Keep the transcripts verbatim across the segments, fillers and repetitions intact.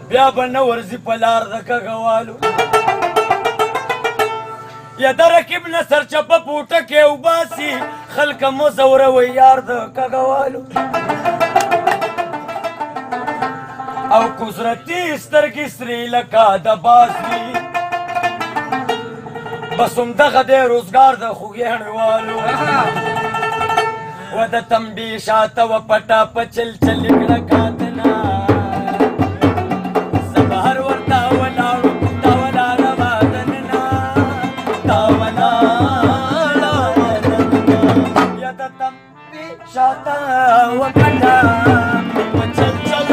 بیا به نه ورځي په لار د کږوالو یا د رقیب نه سرچپه پوټه کې وباسي خلکه مو ځوروي یار د کږوالو او قدرتي سترګې سرې لکه د باز وي بس همدغه دی روزګار د خوږیاڼوالو و د تمبې شاته و پټه په چل چل کړه کاتنه زه بهر ورته ولاړو تا ولاړه وادننه تا ولاړه وادننه یا د تمبې شاته و پټه په چل چل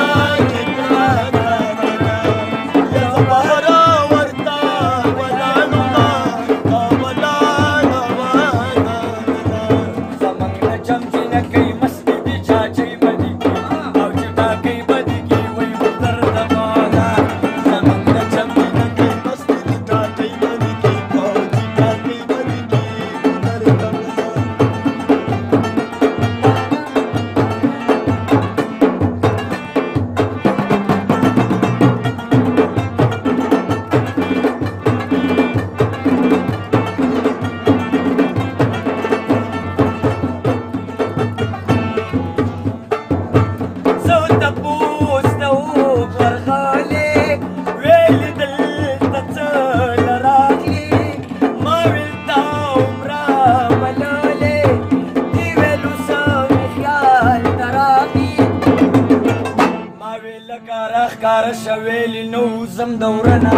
ښکاره شویلې نو زم دورنه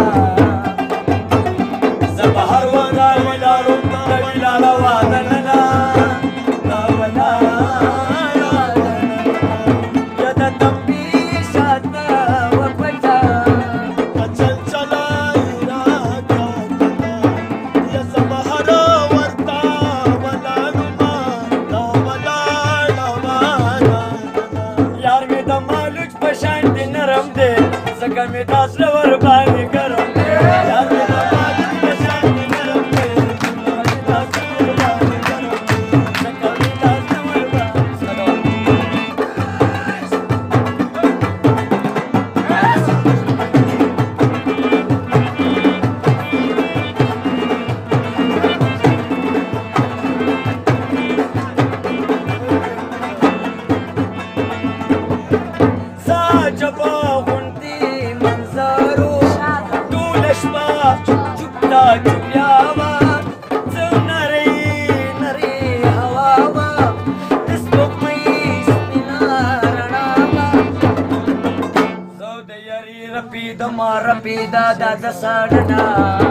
زه بهر ورته ولاړم د ولاړه وادننه دا ولاړه یا د تمبې شاته وپټه په چل چلای راکاتنه یا زه بهر ورته ولاړم دا ولاړه وادننه یار مې د مالوچ په شان دې نرم دی ځکه مې دا زړه ورباندې ګرم دی یار مې د مالوچ په شان دې نرم دی ځکه مې دا زړه ورباندې ګرم دی ځکه مې دا زړه ورباندې سا جبا غوندې منظرو ټوله شپه چوپتا چوپیا وه څه نرۍ نرۍ هوا وه د سپوږمۍ سپینه رڼا وه زه د یاري رپېدمه رپېده دا د ساړه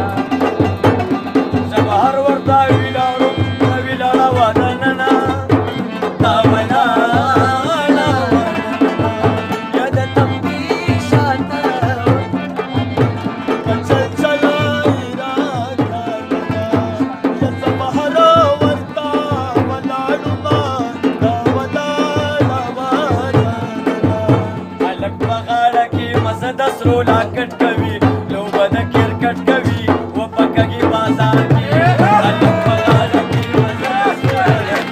زه بهر ورته ولاړم د ولاړه وادننه تا ولاړه یا د تمبې شاته په چل چلای راکاتنه یا زه بهر ورته ولاړم دا ولاړه وادننه هلک په غاړه کې مزه د سرو لاکټ کوي لوبه د کرکټ کوي و په کږي بازار کې هلک په غاړه کې مزه د سرو لاکټ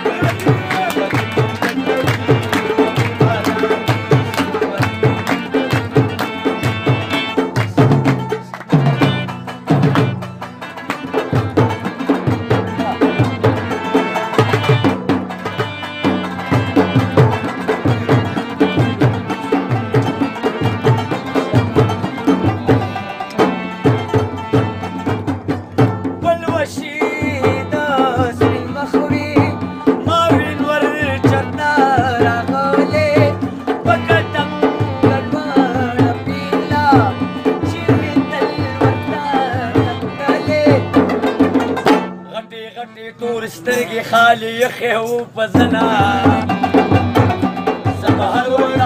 پلوشي د سپین مخ وي ما وین ور چرته راغلې په ګډم ګډوډه پیلا چې مې تل ورته کتلې غټې غټې تور سترګې خالي یخې و په زنه زه بهر ورته